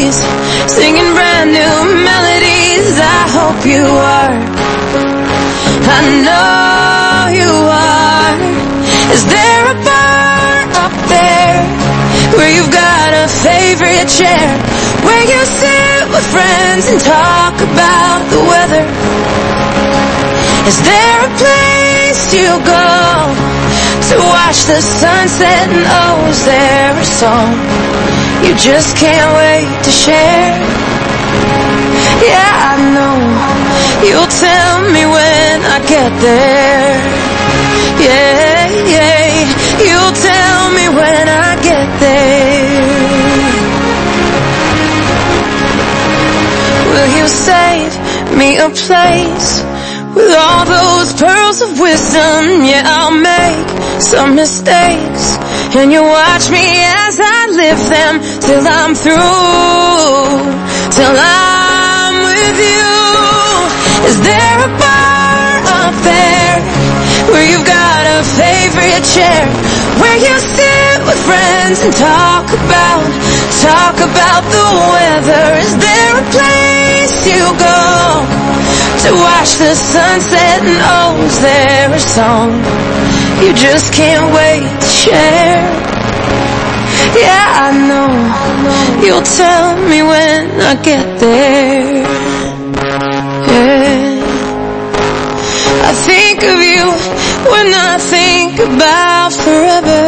trees, singing brand new melodies. I hope you are. I know you are. Is there a bar up there where you've got a favorite chair, where you sit with friends and talk about the weather? Is there a place you go to watch the sunset, and oh, is there a song you just can't wait to share? Yeah, I know you'll tell me when I get there. Yeah, yeah, you'll tell me when I get there. Will you save me a place with all those pearls of wisdom? Yeah, I'll make some mistakes, and you watch me as I live them till I'm through, till I'm with you. Is there a bar up there where you've got a favorite chair, where you sit with friends and talk about the weather? Is there a place you go to watch the sunset, and oh, is there a song you just can't wait to share? Yeah, I know you'll tell me when I get there. Yeah, I think of you when I think about forever.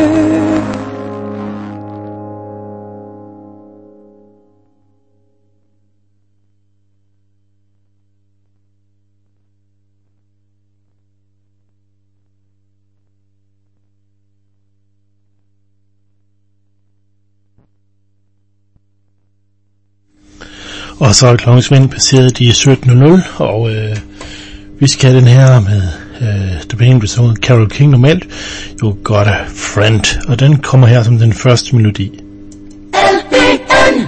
Og så er klokken passeret de 17.00, og vi skal have den her med The Band Song Carole King normalt, You Got a Friend, og den kommer her som den første melodi. LBN.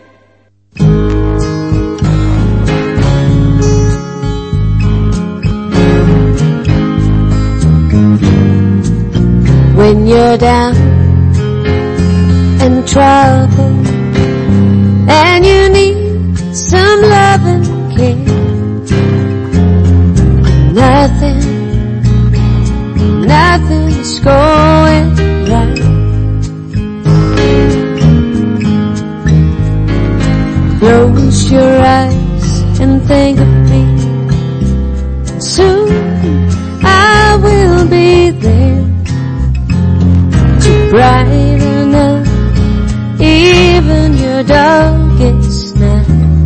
When you're down and trouble and you need some love and care, nothing's going right. Close your eyes and think of me. Soon I will be there to brighten up even your darkest night.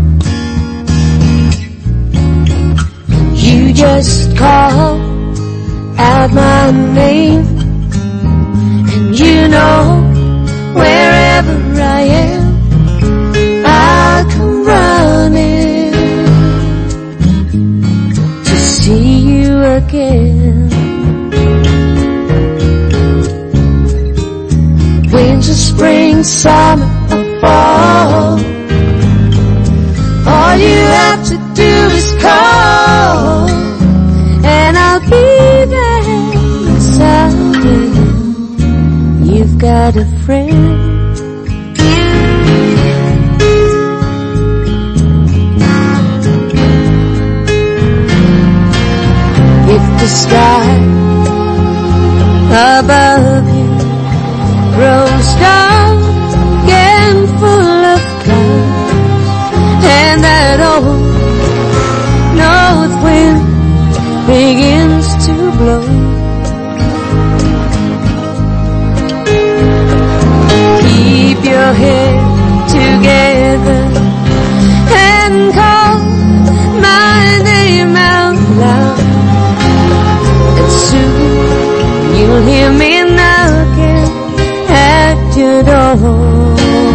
You just call out my name, and you know wherever I am, I'll come running to see you again. Winter, spring, summer, or fall, all you have to do is call, and I'll be there beside you. You've got a friend. If the sky above you grows dark and full of clouds, and that old north wind begins to blow, keep your head together and call my name out loud, and soon you'll hear me knocking at your door.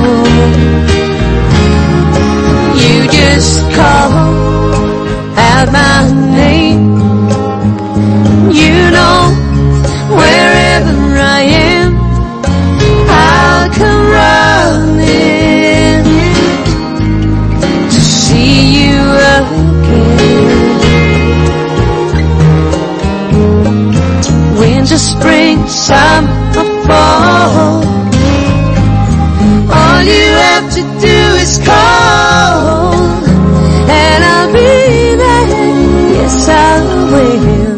You just call out my name, you know wherever I am, I'll come running to see you again. Winter, spring, summer, or fall, all you have to do is call, and I'll be there, yes I will.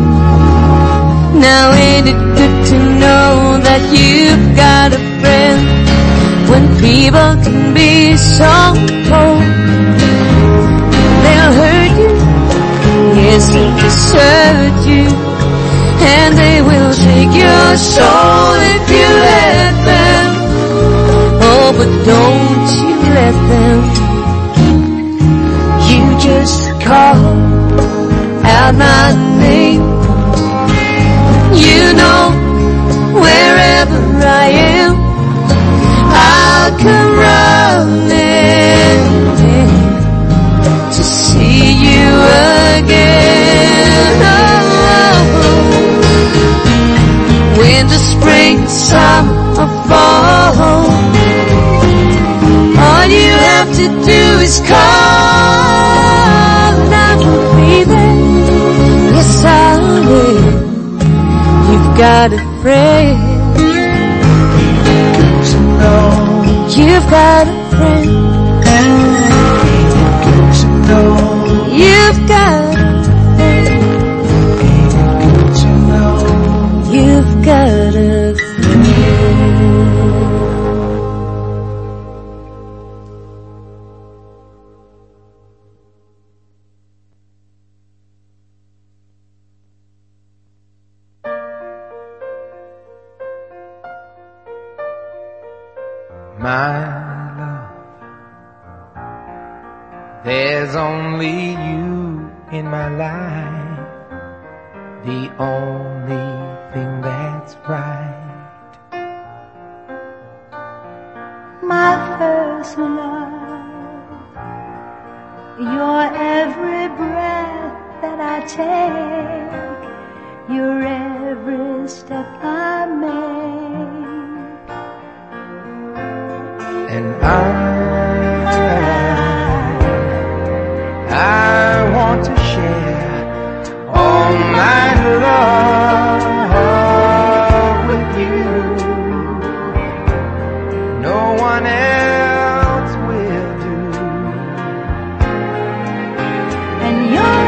Now ain't it good to know that you've got a friend when people can be so cold? They'll hurt you, yes, they'll desert you, and they will take your soul if you let them. Oh, but don't you let them. You just call out my name. You know, wherever I am, I'll come running to see you again. Oh, winter, spring, summer, or fall, all you have to do is call, and I will be there, yes I will. You've got a friend. You've got a friend. You've got a friend. You've got a My love, there's only you in my life, the only thing that's right. My first love, your every breath that I take, your every step I make. And I want to share all my love with you. No one else will do. And your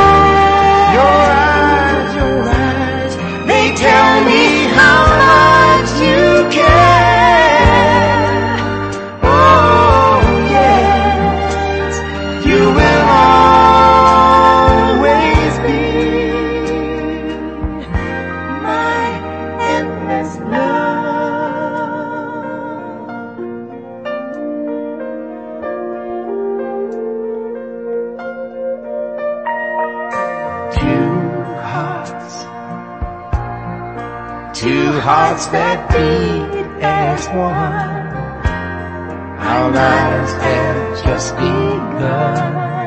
eyes, they tell me how much you care. Two hearts that beat as one. Our lives have just begun.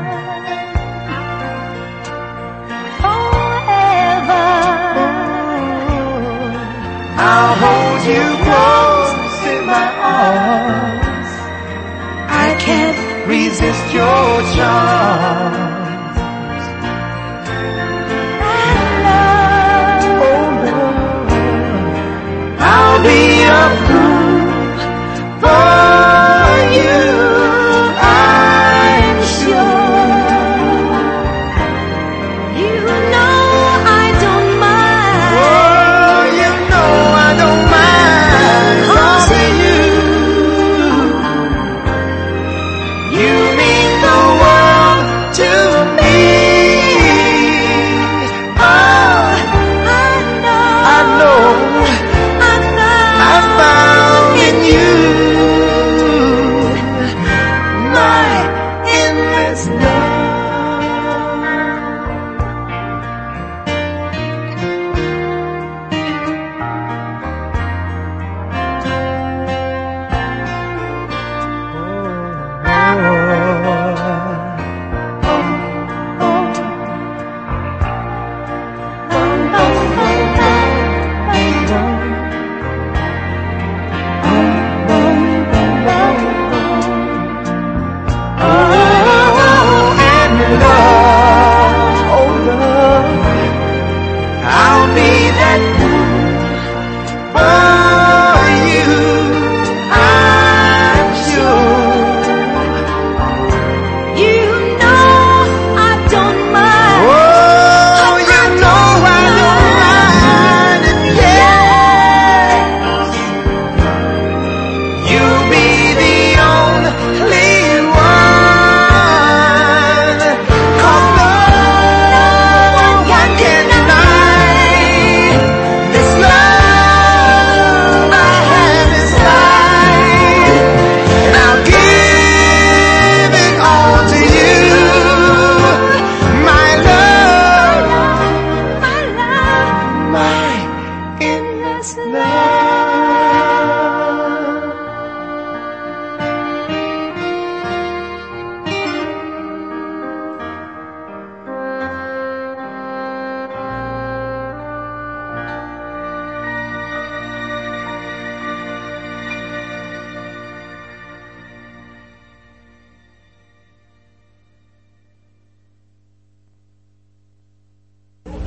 forever, I'll hold you close in my arms. I can't resist your charms. I'll be a fool for you, I'm sure. You know I don't mind. Oh, you know I don't mind. Cause you mean the world to me. Oh, I know. I found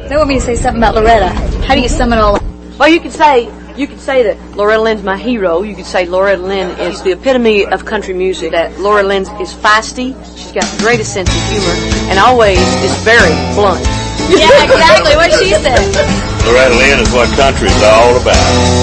They want me to say something about Loretta. How do you sum it all up? Well, you could say that Loretta Lynn's my hero. You could say Loretta Lynn is the epitome of country music. That Loretta Lynn is feisty. She's got the greatest sense of humor and always is very blunt. Yeah, exactly what she said. Loretta Lynn is what country is all about.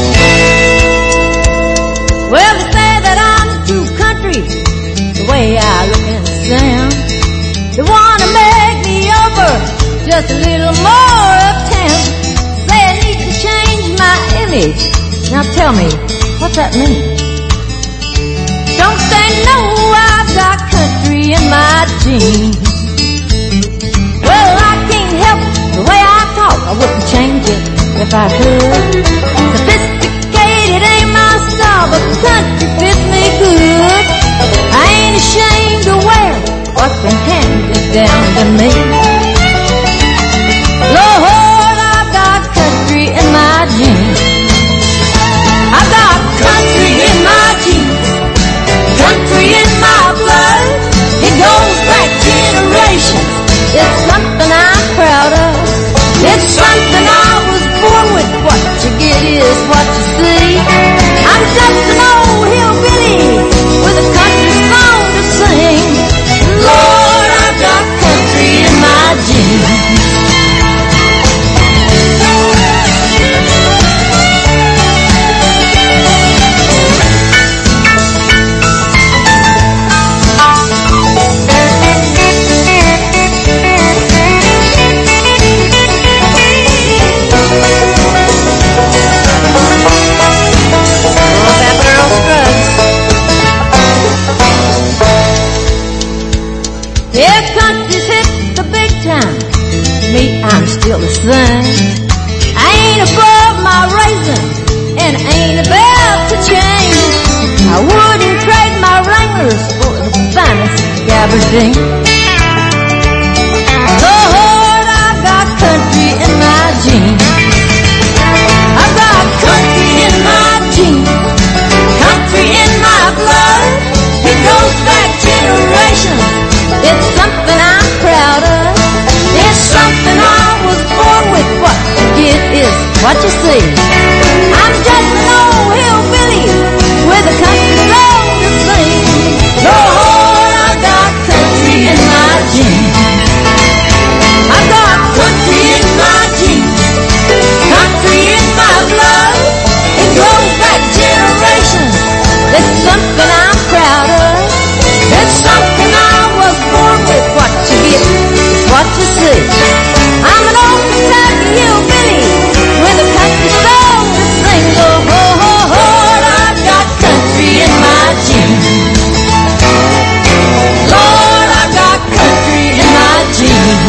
Well, they say that I'm too country, the way I look and sound. They wanna make me over just a little more uptown. Say I need to change my image. Now tell me, what's that mean? Don't say no, I've got country in my jeans. Well, I can't help the way I talk. I wouldn't change it if I could. Sophisticated ain't my style, but country fits me good. I ain't ashamed to wear what's been handed down to me. Lord, I've got country in my jeans. I've got country in my jeans, country in my blood. It goes back generations. It's something I'm proud of. It's something I was born with. What you get is what you see. I'm just an old hillbilly with a country song to sing. Lord, I've got country in my jeans. If country's hit the big time, me, I'm still the same. I ain't above my raising, and ain't about to change. I wouldn't trade my Wranglers for the finest gabardine. Lord, I've got country in my jeans. I've got country in my jeans, country in my blood. It goes back generations. It's something I'm proud of. It's something I was born with. What you get is what you see. I'm just an old hillbilly with a country song to sing. Lord, I've got country in my jeans. I've got country in my jeans, country in my blood. It goes back generations. It's something I'm proud of. It's something I was born with. What you get is what you see. I'm an old Kentucky hillbilly with a country song to sing. Oh, oh, oh, Lord, I've got country in my jeans. Lord, I've got country in my jeans.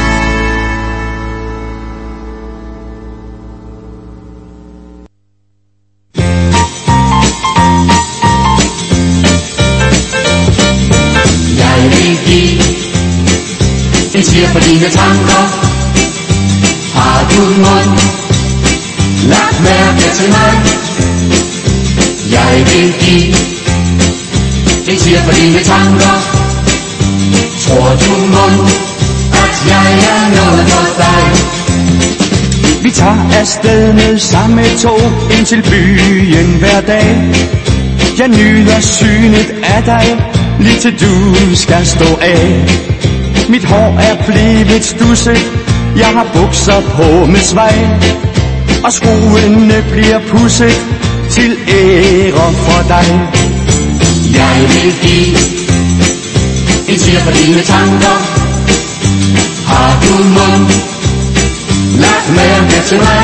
En siger for dine tanker. Har du mund lagt mærke til mig? Jeg vil give en siger for dine tanker. Tror du mund, at jeg er noget for dig? Vi tager afsted med samme tog ind til byen hver dag. Jeg nyder synet af dig, lige til du skal stå af. Mit hår er blevet studset, jeg har bukser på med svej, og skoene bliver pudset til ære for dig. Jeg vil give en siger for dine tanker. Har du mund lagt mærke til mig?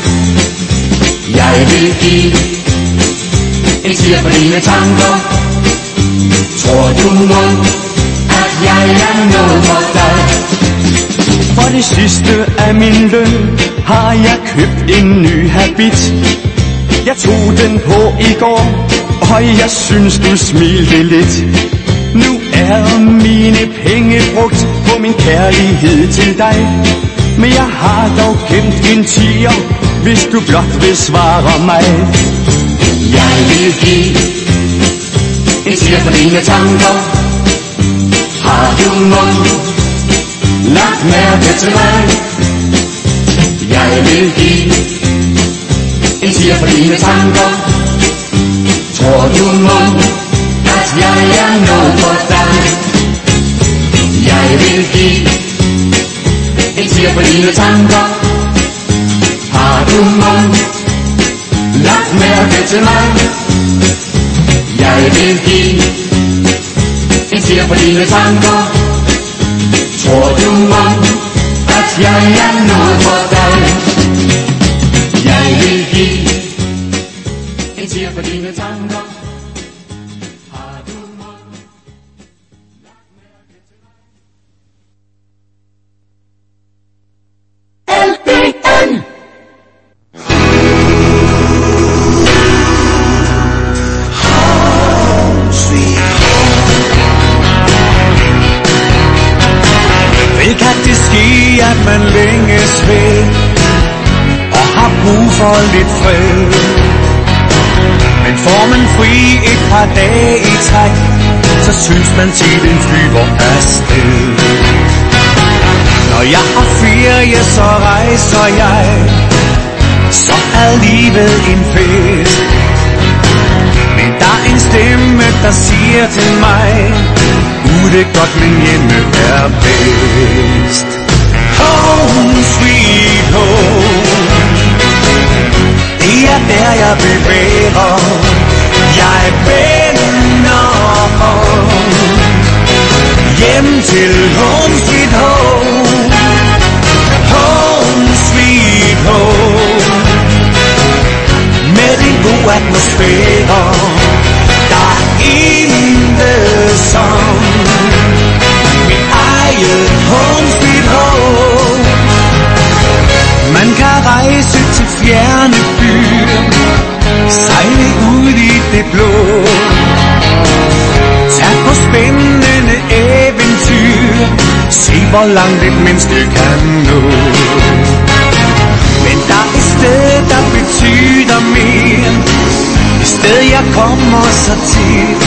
Jeg vil give en siger for dine tanker. Tror du mund, at jeg er noget for dig? For det sidste af min løn har jeg købt en ny habit. Jeg tog den på i går, og jeg synes du smilte lidt. Nu er mine penge brugt på min kærlighed til dig, men jeg har dog gemt en tier, hvis du blot vil svare mig. Jeg vil give en tier for dine tanker. Har du mund lagt mærke til mig? Jeg vil give en tier for dine tanker. Tror du mon, at jeg er noget for dig? Jeg vil give en tier for dine tanker. Har du mon lagt mærke til mig? Jeg vil give en tier for dine tanker. Tror du mon, at jeg er noget for dig? Jeg vil give en tier for dine tanker. Har du mon lagt mærke til mig? LBN! Vel kan det ske, at man længes væk og har brug for lidt fred. Men får man fri et par dage i træk, så synes man tiden flyver afsted. Når jeg har ferie, så rejser jeg, så er livet en fest. Men der er en stemme, der siger til mig, ude godt, men hjemme er bedst. Home sweet home, det er der jeg bevæger. Jeg vender om hjem til home sweet home. Home sweet home, med en god atmosfære. Der er intet som mit eget home sweet home. Man kan rejse til fjerne byer, sejle ud i det blå, tag på spændende eventyr, se hvor langt et menneske kan nå. Men der er et sted, der betyder mere, et sted jeg kommer så tit,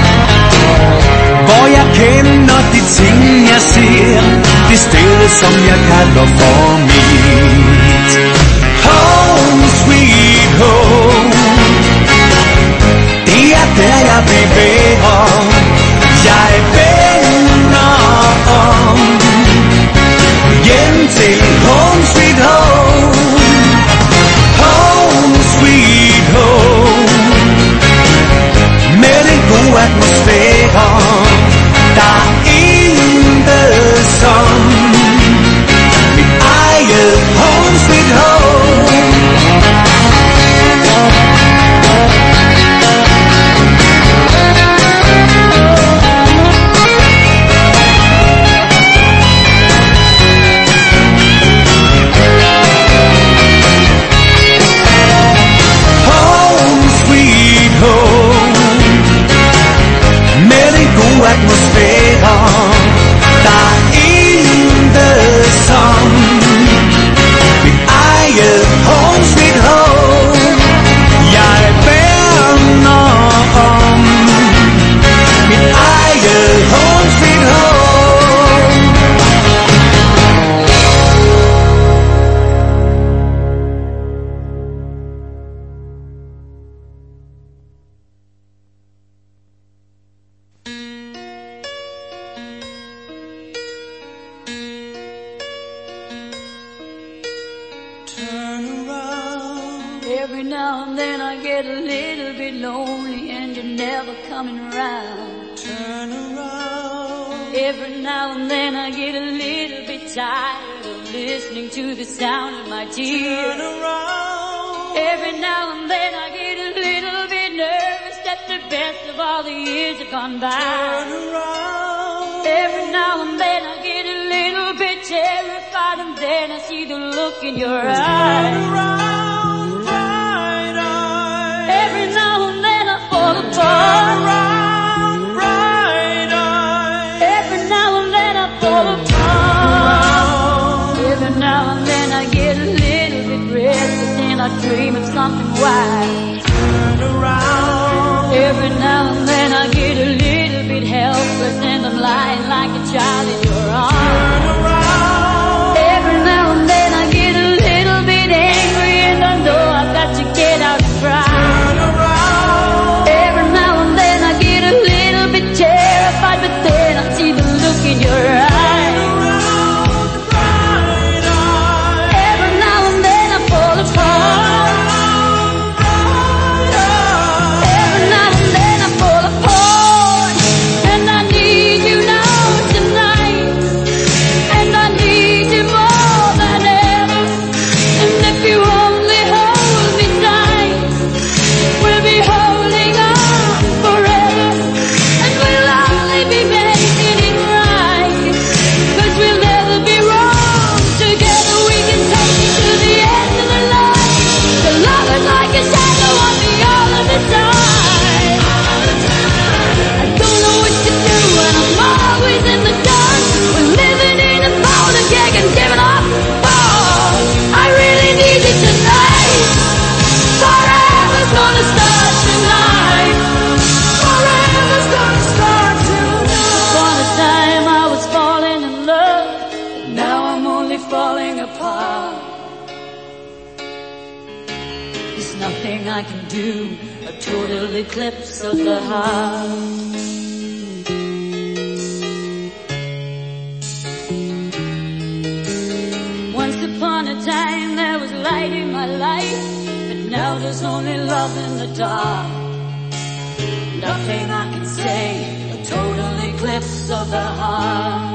hvor jeg kender de ting jeg ser, det sted som jeg kalder for mit. Home sweet home, det er der jeg bevæger. Jeg vender om hjem til home sweet home. Home sweet home, med en god atmosfære. Der er intet som mit eget home sweet home. Atmosfære, der er intet som mit eget home sweet home. Jeg værner om mit eget home sweet home. Every now and then I get a little bit lonely and you're never coming around. Turn around. Every now and then I get a little bit tired of listening to the sound of my tears. Turn around. Every now and then I get a little bit nervous that the best of all the years have gone by. Turn around. Every now and then I get a little bit terrified and then I see the look in your eyes. Turn around, bright eyes. Every now and then I fall apart. Turn around, bright eyes. Every now and then I fall apart. Every now and then I get a little bit restless and I dream of something wild. Turn around. Every now and then I get a little bit helpless and I'm lying like a child in your arms. Turn around. Every now and then I get a little bit a total eclipse of the heart. Once upon a time there was light in my life, but now there's only love in the dark. Nothing I can say, a total eclipse of the heart.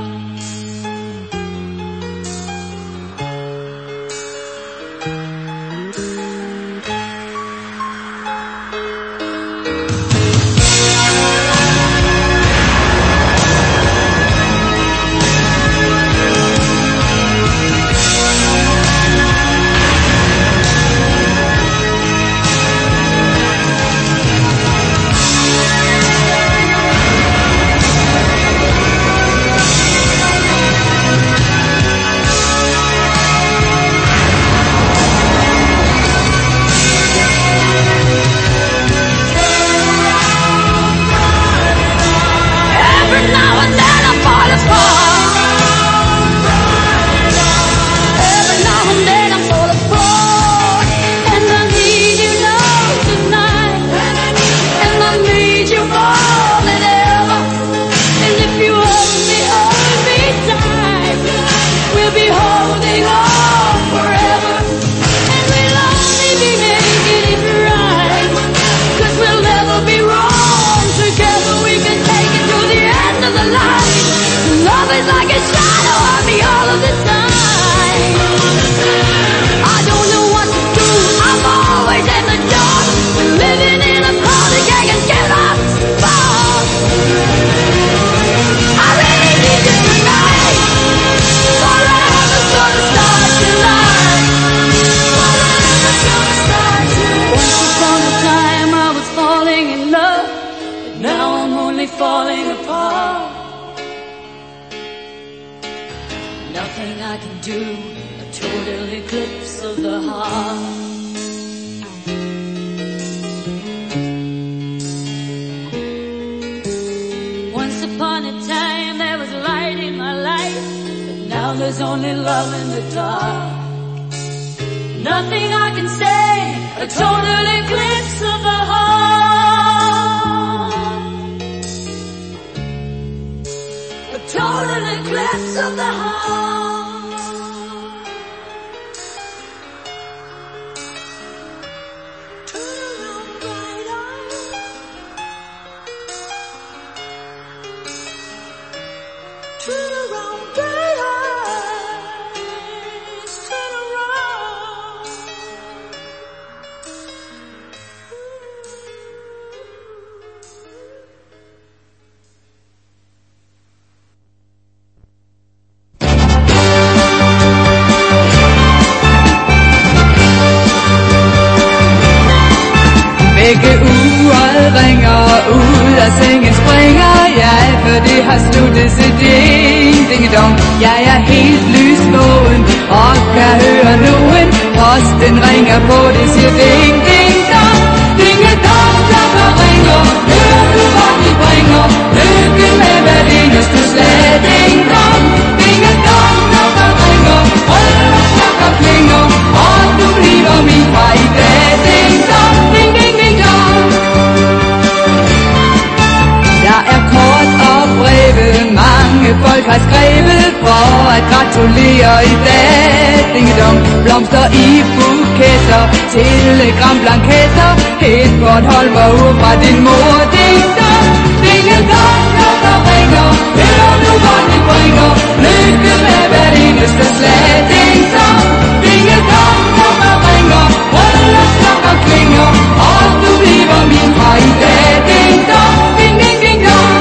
Telegramblanketter, et Bornholmer ud fra din mor. Ding dong, ding-a-dong, når der ringer. Hør nu, hvor de bringer lykke med hvert eneste slag. Ding dong, ding-a-dong, når der ringer. Bryllupsklokker klinger, og du bliver min fra i dag. Ding dong, ding ding ding dong.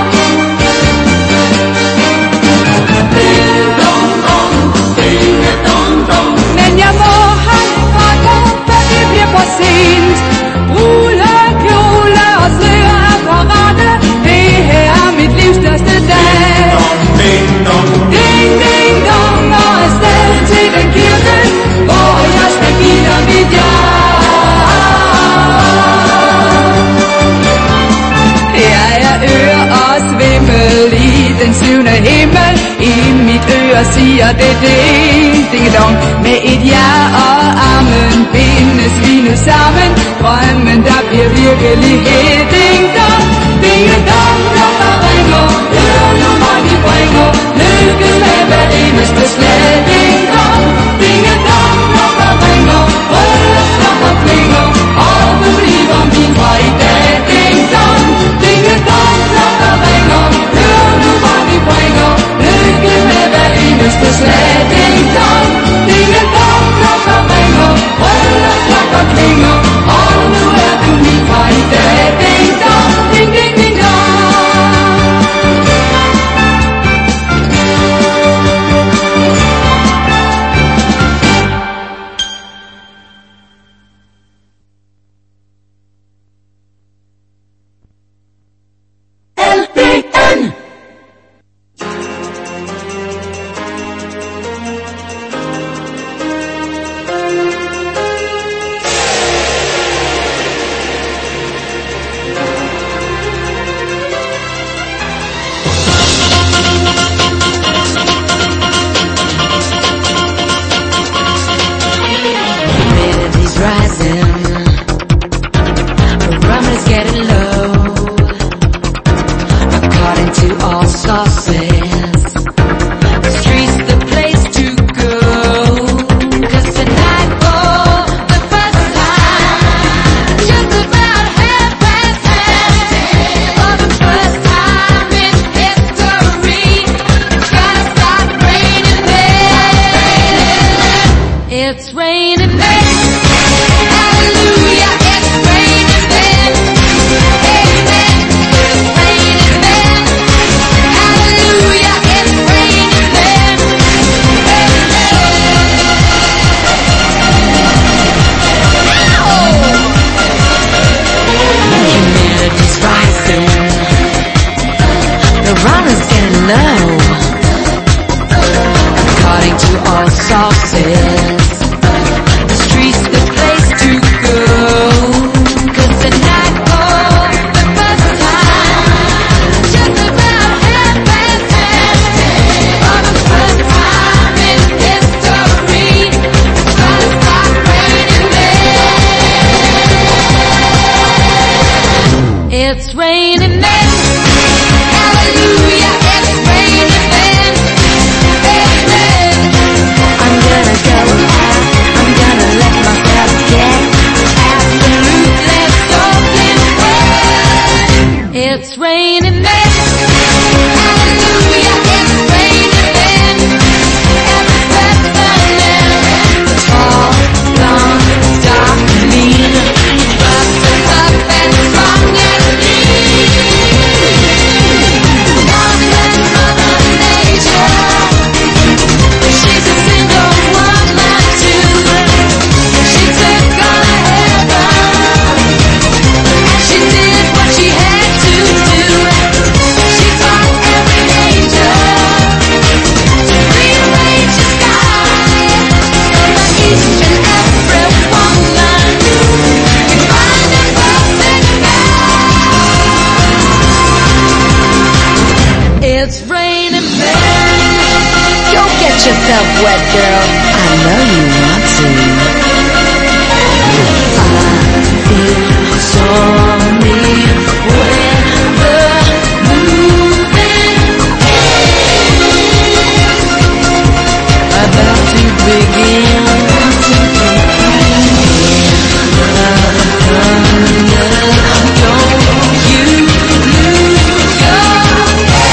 Ding dong dong, ding-a-dong dong. Men jeg må herfra gå, for det bliver for sent. Brune kjole og slør er parate. Det her er mit livs største dag. Ding dong, ding ding dong, og afsted til den kirke, hvor jeg skal give dig mit ja. Jeg er øre og svimmel i den syvende himmel. I mit øre siger det ding ding dong. Med et ja og amen bindes vi mine sammen. Drømmen der bliver virkelighed. Ding dong, ding dong, klokker ringer. Hør nu hvor de bringer lykke med hver eneste slag. Ding dong, klokker ringer. Røde klokker klinger, og nu bliver min fra i dag. Ding dong, klokker ringer. Hør nu hvor de bringer lykke med hver eneste slag. Ding dong, klokker ringer. Røde klokker klinger, og nu er du min fra i dag. Ding dong, ding ding ding dong.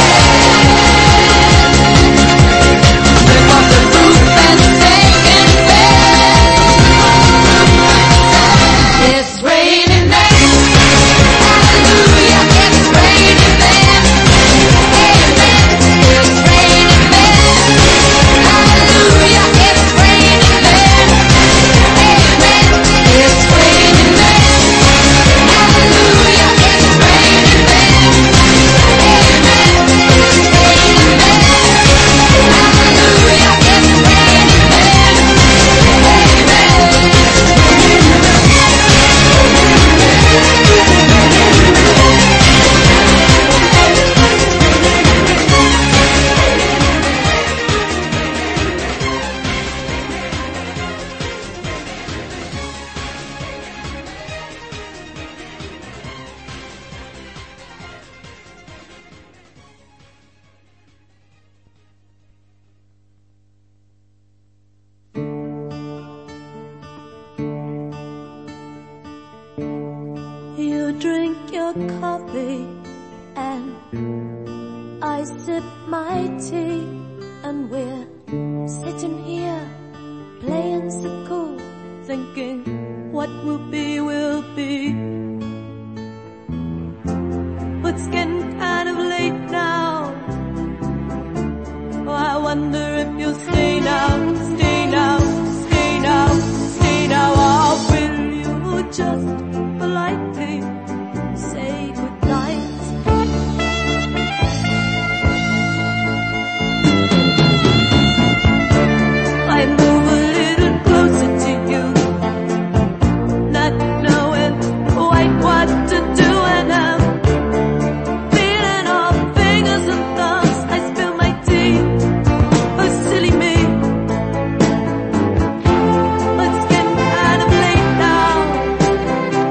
Taken your coffee and I sip my tea, and we're sitting here playing so cool, thinking what will be will be. But it's getting kind of late now. Oh, I wonder if you'll stay now, stay now, stay now, stay now, or will you just politely say goodnight? I move a little closer to you, not knowing quite what to do, and I'm feeling all fingers and thumbs. I spill my tea, oh silly me. It's getting kind of late now.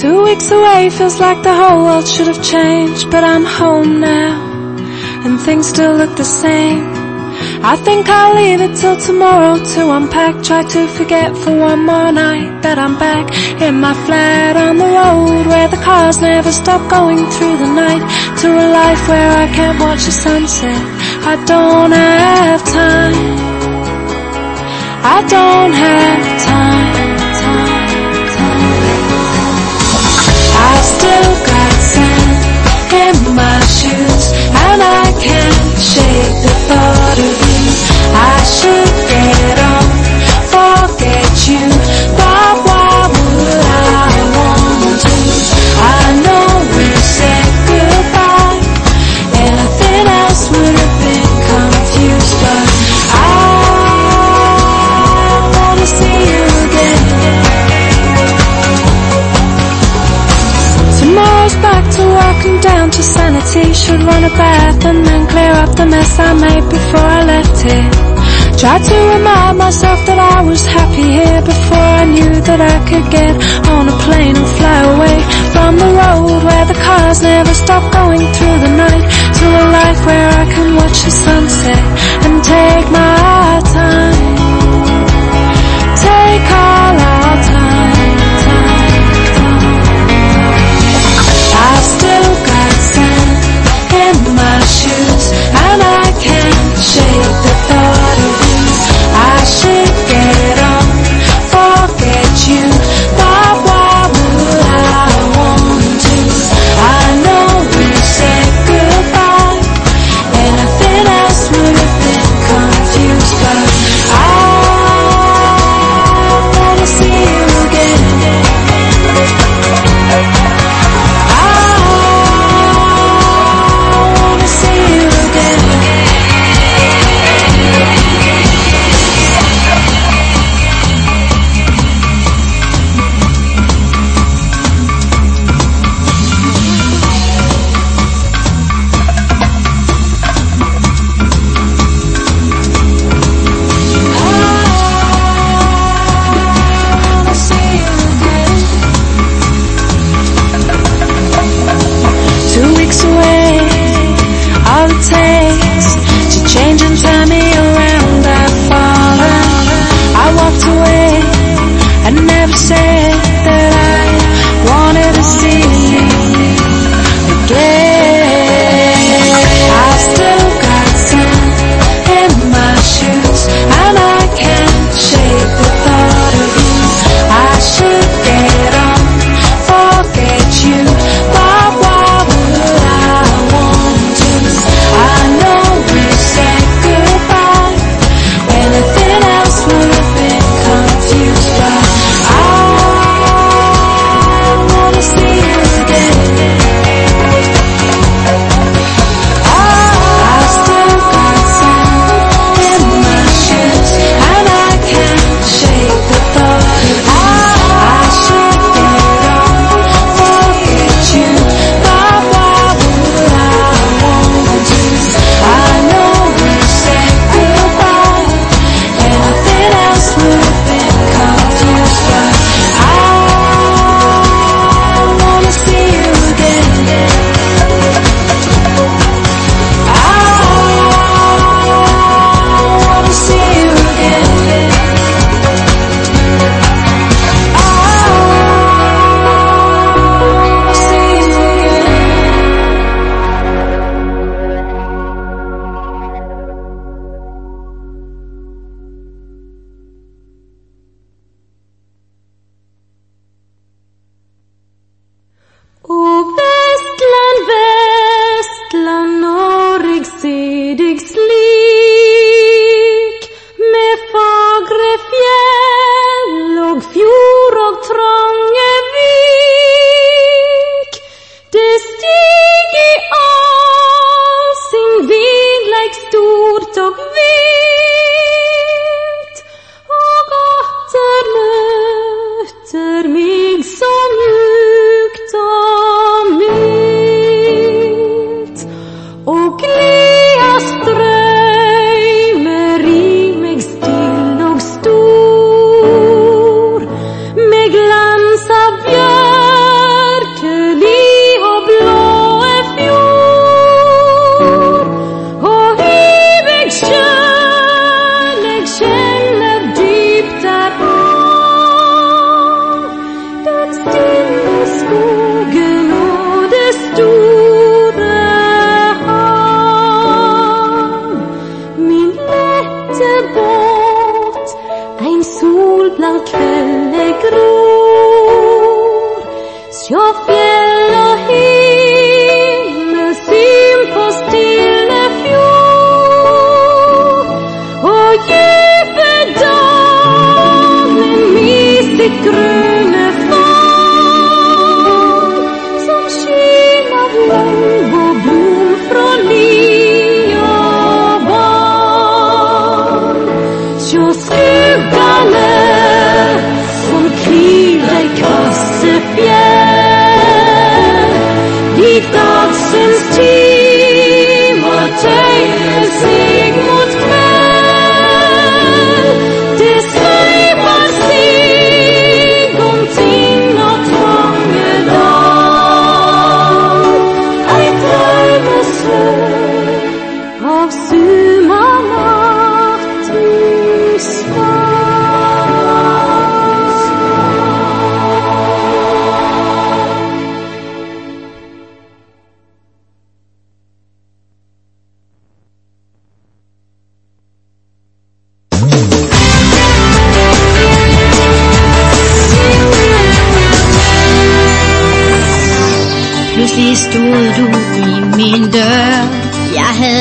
2 weeks away feels like the whole world should have changed, but I'm home now, and things still look the same. I think I'll leave it till tomorrow to unpack, try to forget for one more night that I'm back in my flat on the road where the cars never stop going through the night, to a life where I can't watch the sunset. I don't have time, I don't have time. I still got sand in my shoes, and I can't shake the thought of you. I should get on, forget you, but why would I want to? I know we said goodbye, anything else would have been confused, but I wanna see you again. Tomorrow's back to work and down to sanity. Should run a bath and then clear up the mess I made before I left here. Tried to remind myself that I was happy here before I knew that I could get on a plane and fly away from the road where the cars never stop going through the night, to a life where I can watch the sunset and take my time, take all our time. I still got sand in my shoes, and I can't shake the thought of you. I should get on, forget you, but why would I want to? I know we said goodbye, anything else would have been confused, but I wanna see you again. I wanna see you again.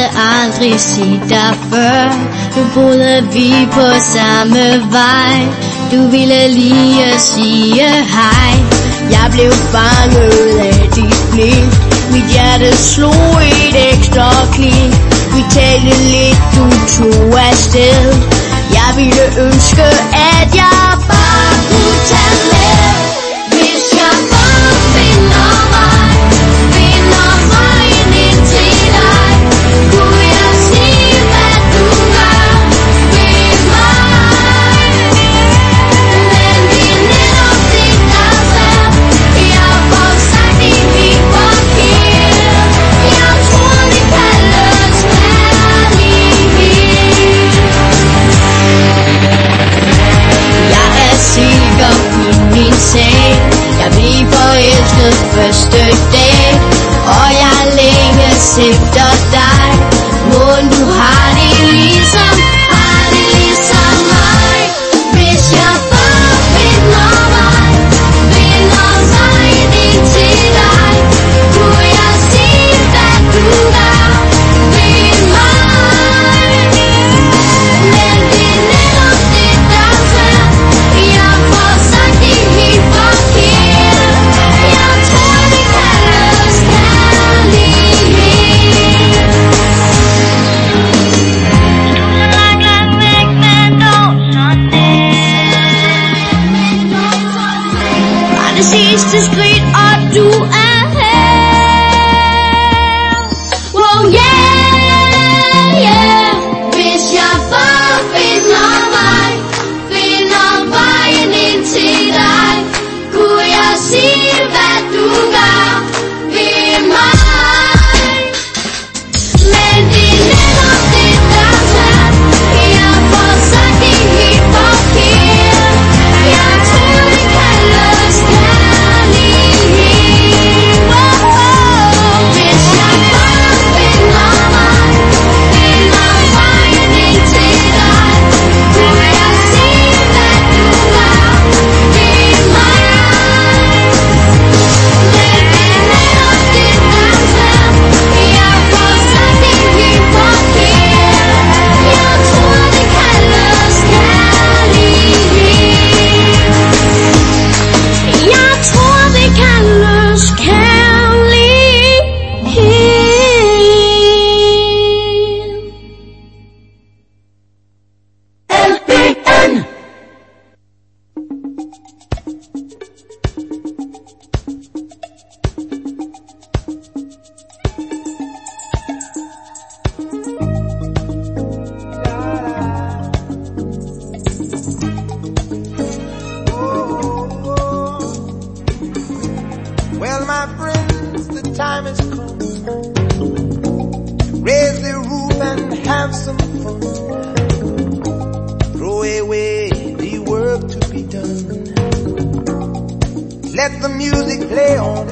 aldrig set dig før. Nu boede vi på samme vej. Du ville lige sige hej. Jeg blev fanget af dit blik. Mit hjerte slog et ekstra klik. Vi talte lidt, du tog afsted. Jeg ville ønske, at jeg bare kunne tage med. Hvis jeg bare finder vejen ind til dig, kunne jeg se, hvad du gør ved mig. Men det er netop det, der er svært. Jeg får sagt det helt forkert. Jeg tror, det kaldes kærlighed. Jeg er sikker i min sag. Jeg blev forelsket første dag, og jeg længes efter dig. Må du har det ligesom mig. Hvis jeg bare finder vejen ind til dig, kunne jeg se, hvad du gør ved mig. Men det er netop det, der er svært. Jeg får sagt det helt forkert. Jeg tror, det kaldes kærlighed. Langt væk, men dog så nær. Var det sidste skridt, og du er her. Oh yeah, yeah. Hvis jeg bare finder vejen ind til dig, kunne jeg se, hvad du gør ved mig. Men det er netop det, der er svært. Jeg får sagt det helt forkert. Jeg tror, det kaldes kærlighed. Hvis jeg bare finder vejen ind til dig, kunne jeg se, hvad du gør ved mig. Men det er netop det, der er svært. Jeg får sagt det helt forkert. Jeg tror, det kaldes kærlighed. Jeg tror, det kaldes kærlighed. LPN. Well, my friends, the time has come. Raise the roof and have some fun. Throw away the work to be done. Let the music play on.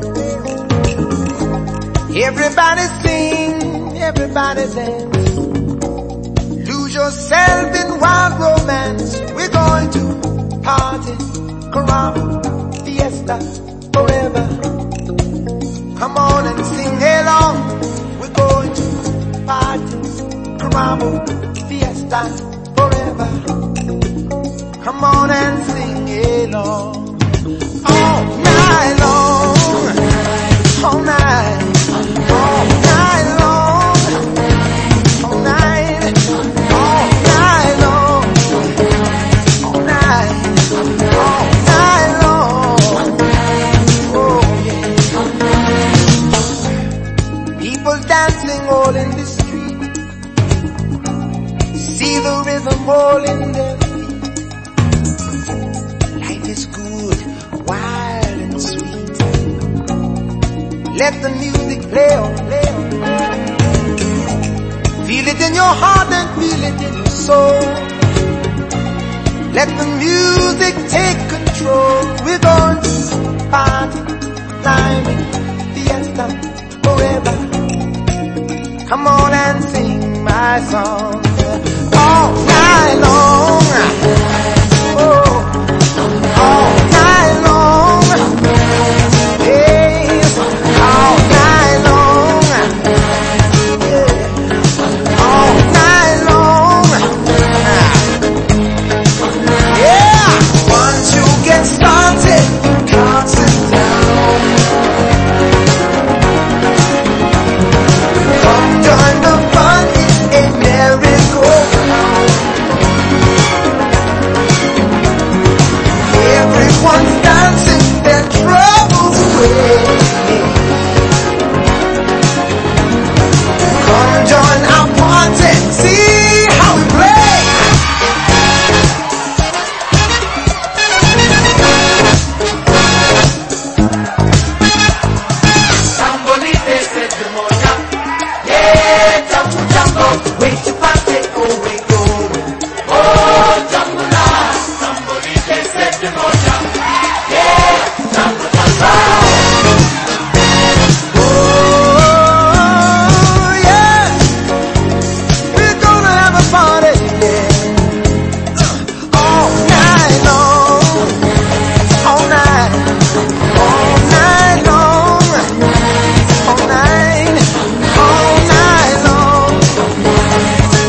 Everybody sing, everybody dance. Lose yourself in wild romance. We're going to party, caramba, fiesta, forever. Come on and sing along. We're going to party, caramba, fiesta, forever. Come on and sing along. All night long, all night, all night long, all night, all night long, all night, all night long. Oh yeah. People dancing all in the street. See the rhythm all in their feet. Life is good, wild and sweet. Let the music play on. Feel it in your heart and feel it in your soul. Let the music take control. We're going to party, climbing, fiesta, forever. Come on and sing my song all night long. Oh, all night long. Hey, all night long. Yeah. way to party, oh we going. Oh, jambalaya, jamboree, set the moja. Yeah, jambalaya. Oh, yeah, we're gonna have a party, yeah. All night long, all night, all night long, all night, all night long.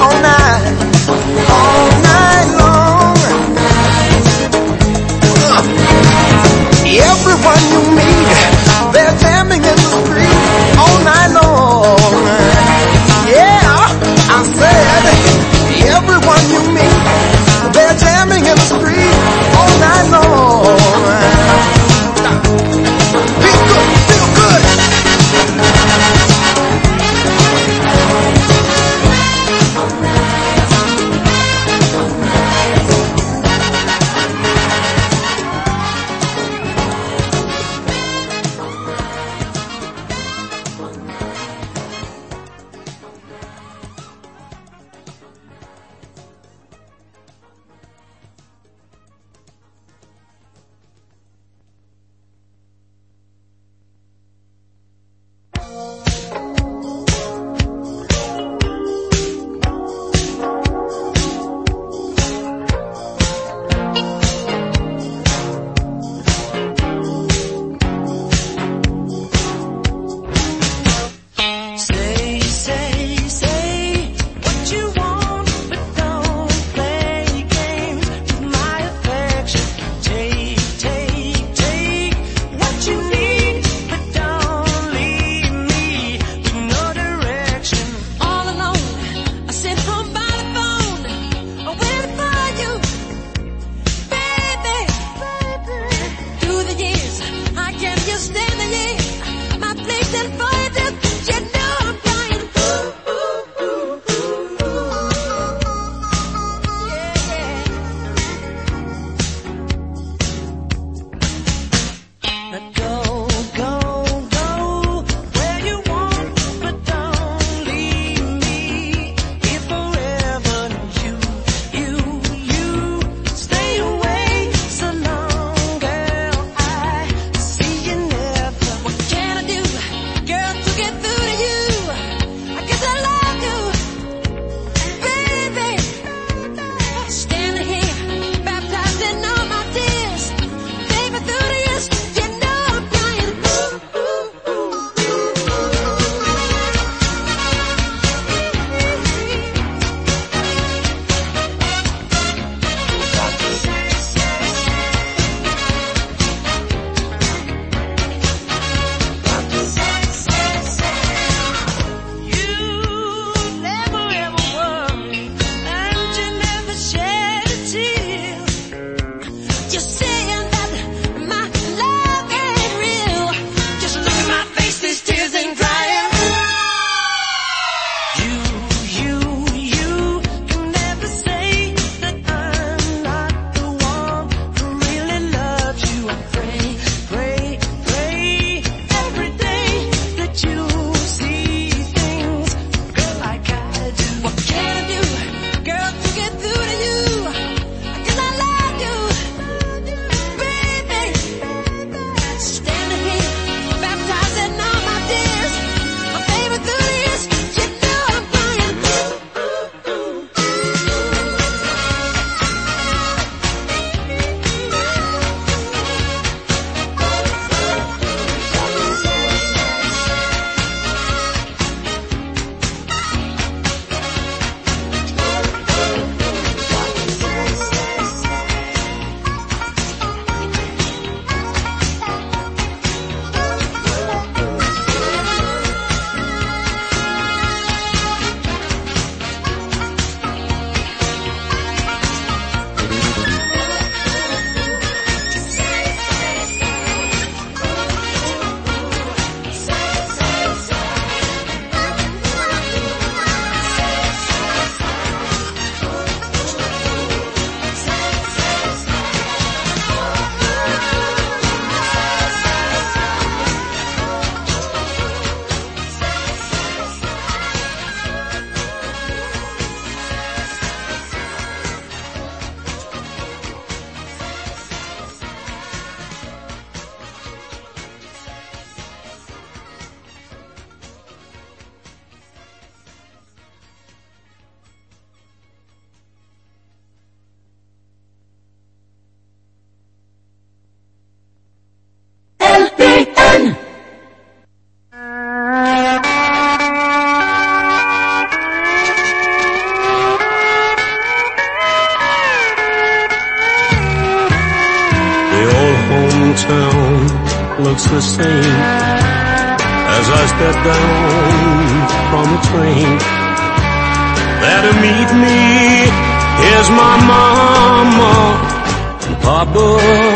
looks the same as I step down from the train. There to meet me is my mama and papa.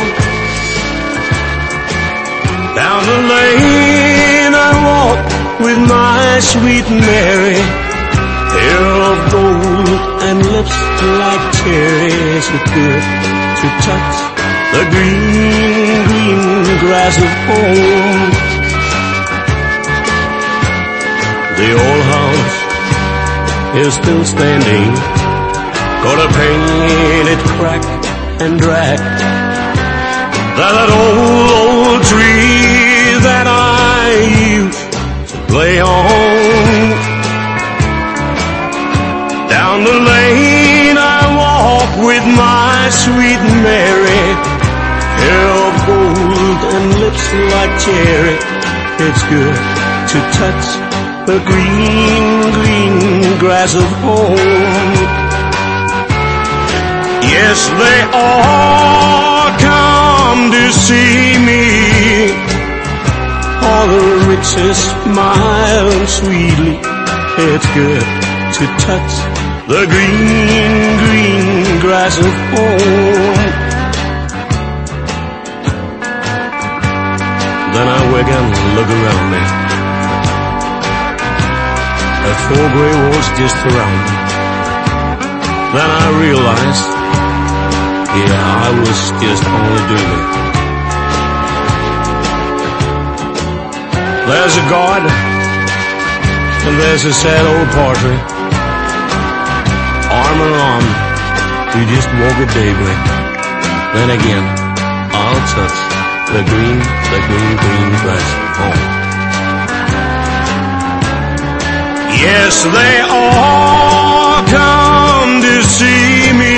Down the lane I walk with my sweet Mary, hair of gold and lips like cherries. It's good to touch the green, green grass of home. The old house is still standing, got a painted crack and drag. That old tree that I used to play on. Down the lane I walk with my sweet Mary, hair of gold and lips like cherry. It's good to touch the green, green grass of home. Yes, they all come to see me. All the riches smile sweetly. It's good to touch the green, green grass of home. Then I wake and look around me. The four gray walls just around me. Then I realized, yeah, I was just only dreaming. There's a God, and there's a sad old portrait, arm in arm, we just walk at daybreak. Then again, I'll touch the green, green grass home. Yes, they all come to see me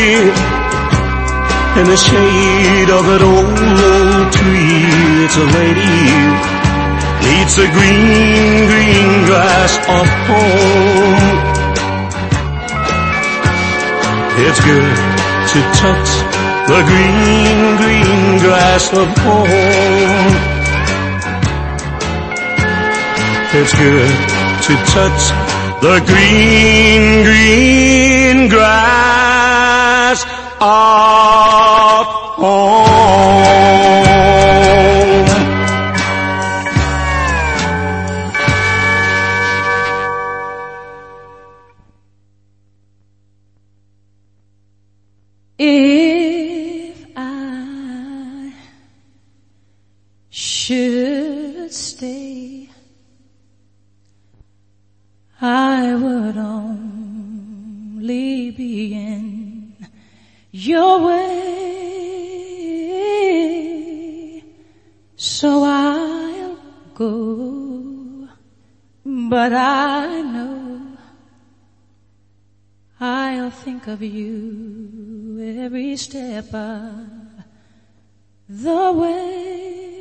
in the shade of that old tree. It's a lady needs the green, green grass of home. It's good to touch the green, green grass of home. It's good to touch the green, green grass of home. If I should stay, I would only be in your way, so I'll go, but I know I'll think of you every step of the way.